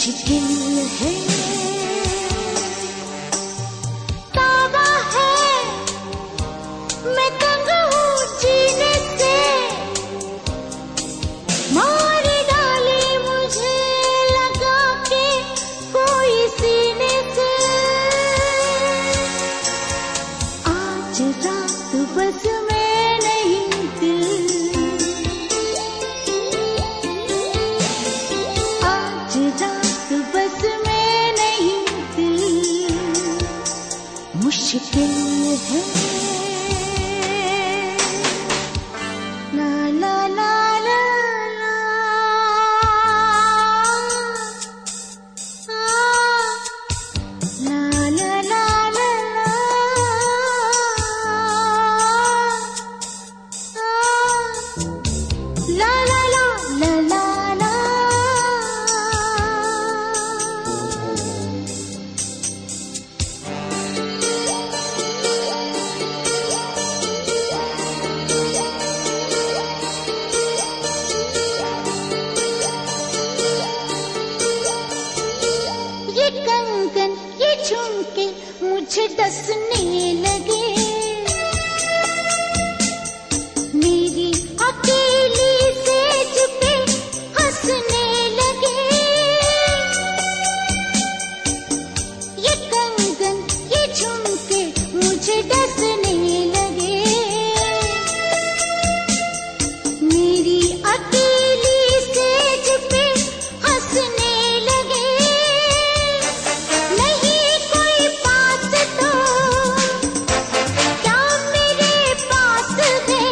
मुश्किल है, ताबा है, मैं तंग हूँ जीने से, मार डाली मुझे लगा के कोई सीने से। आज रात बस मैं नहीं दिल, आज रात बस मैं नहीं दिल, मुश्किल है। ला ला ला ला ला, ला ला ला ला ला, ला ला ला ला ला। ये कंगन ये झुमके मुझे डसने लगे, मेरी अकेली सेज पे हंसने लगे। ये कंगन ये झुमके मुझे डसने लगे, मेरी अकेली सेज पे हंसने लगे। नहीं कोई पास तो क्या मेरे पास है,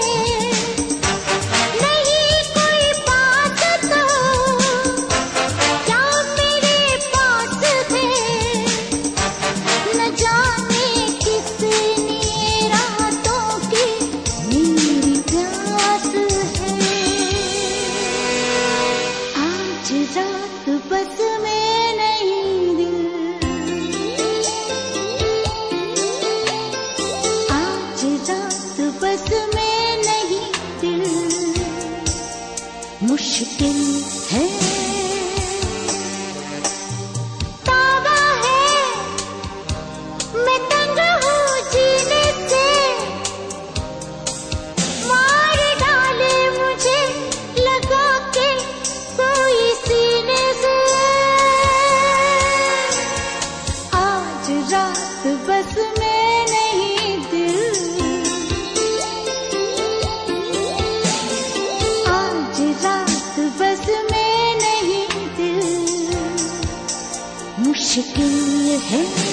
नहीं कोई पास तो क्या मेरे पास है। न जाने कितनी रातों की मेरी प्यास है। आज रात बस मैं नहीं दिल, आज रात बस मैं नहीं दिल, मुश्किल है, ताबा है, मैं तंग हूँ जीने से, मार डाले मुझे लगा के कोई सीने से। आज रात बस मैं नहीं दिल, आज रात बस मैं नहीं दिल, मुश्किल है।